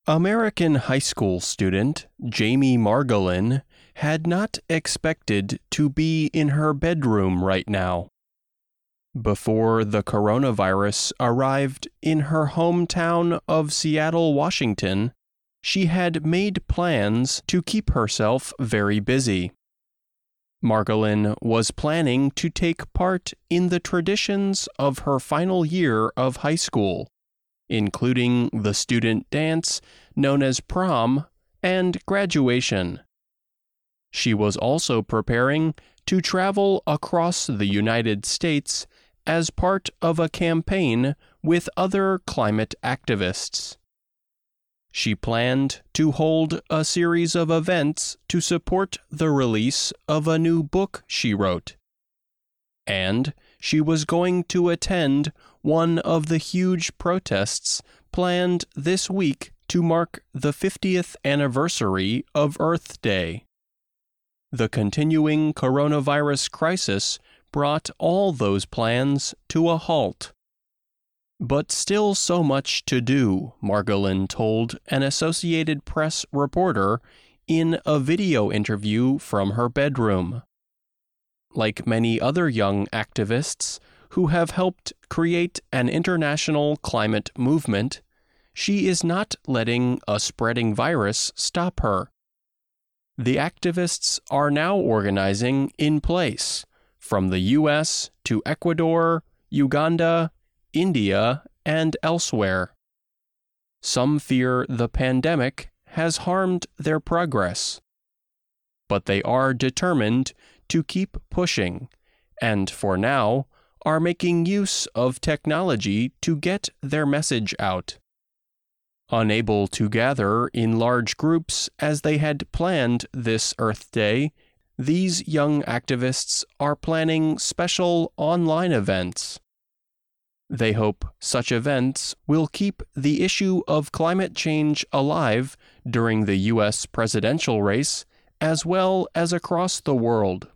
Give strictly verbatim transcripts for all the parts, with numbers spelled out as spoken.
American high school student Jamie Margolin had not expected to be in her bedroom right now. Before the coronavirus arrived in her hometown of Seattle, Washington, she had made plans to keep herself very busy. Margolin was planning to take part in the traditions of her final year of high school, including the student dance known as prom and graduation. She was also preparing to travel across the United States as part of a campaign with other climate activists. She planned to hold a series of events to support the release of a new book she wrote. And she was going to attend one of the huge protests planned this week to mark the fiftieth anniversary of Earth Day. The continuing coronavirus crisis brought all those plans to a halt. But still so much to do, Margolin told an Associated Press reporter in a video interview from her bedroom. Like many other young activists who have helped create an international climate movement, she is not letting a spreading virus stop her. The activists are now organizing in place, from the U S to Ecuador, Uganda, India, and elsewhere. Some fear the pandemic has harmed their progress, but they are determined to keep pushing, and for now, are making use of technology to get their message out. Unable to gather in large groups as they had planned this Earth Day, these young activists are planning special online events. They hope such events will keep the issue of climate change alive during the U S presidential race, as well as across the world.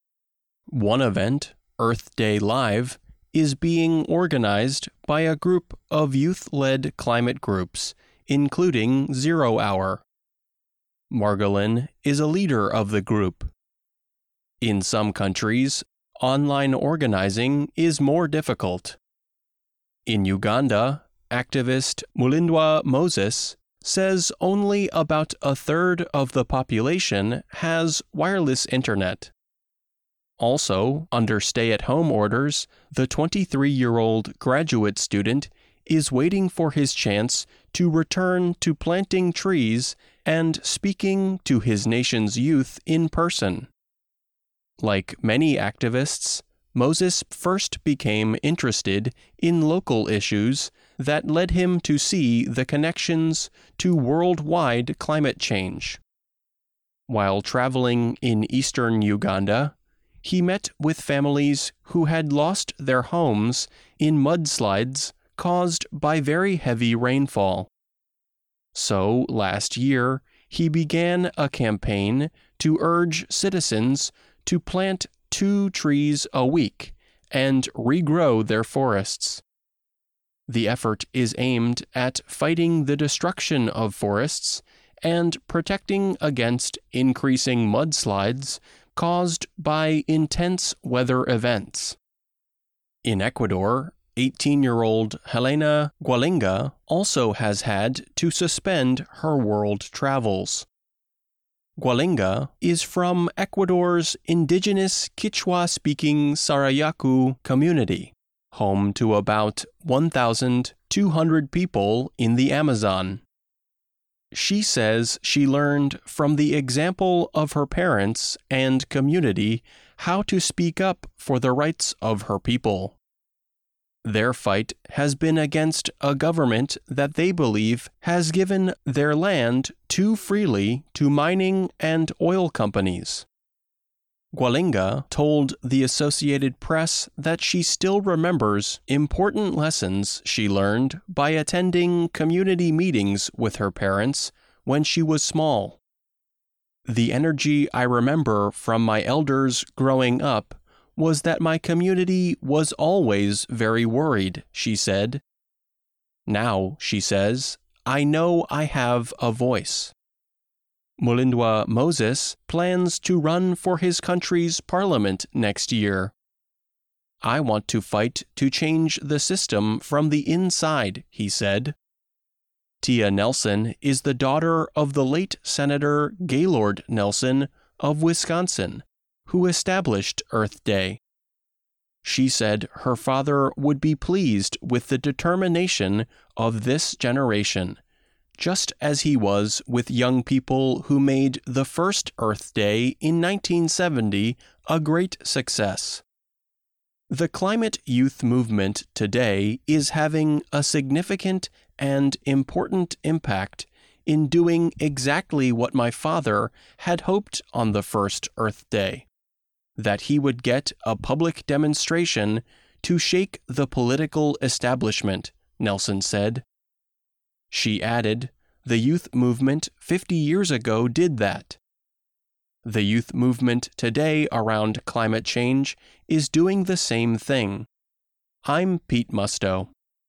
One event, Earth Day Live, is being organized by a group of youth-led climate groups, including Zero Hour. Margolin is a leader of the group. In some countries, online organizing is more difficult. In Uganda, activist Mulindwa Moses says only about a third of the population has wireless internet. Also, under stay-at-home orders, the twenty-three-year-old graduate student is waiting for his chance to return to planting trees and speaking to his nation's youth in person. Like many activists, Moses first became interested in local issues that led him to see the connections to worldwide climate change. While traveling in eastern Uganda, he met with families who had lost their homes in mudslides caused by very heavy rainfall. So, last year, he began a campaign to urge citizens to plant two trees a week and regrow their forests. The effort is aimed at fighting the destruction of forests and protecting against increasing mudslides caused by intense weather events. In Ecuador, eighteen-year-old Helena Gualinga also has had to suspend her world travels. Gualinga is from Ecuador's indigenous Quechua-speaking Sarayaku community, home to about one thousand two hundred people in the Amazon. She says she learned from the example of her parents and community how to speak up for the rights of her people. Their fight has been against a government that they believe has given their land too freely to mining and oil companies. Gualinga told the Associated Press that she still remembers important lessons she learned by attending community meetings with her parents when she was small. The energy I remember from my elders growing up was that my community was always very worried, she said. Now, she says, I know I have a voice. Mulindwa Moses plans to run for his country's parliament next year. I want to fight to change the system from the inside, he said. Tia Nelson is the daughter of the late Senator Gaylord Nelson of Wisconsin, who established Earth Day. She said her father would be pleased with the determination of this generation, just as he was with young people who made the first Earth Day in nineteen seventy a great success. The climate youth movement today is having a significant and important impact in doing exactly what my father had hoped on the first Earth Day, that he would get a public demonstration to shake the political establishment, Nelson said. She added, the youth movement fifty years ago did that. The youth movement today around climate change is doing the same thing. I'm Pete Musto.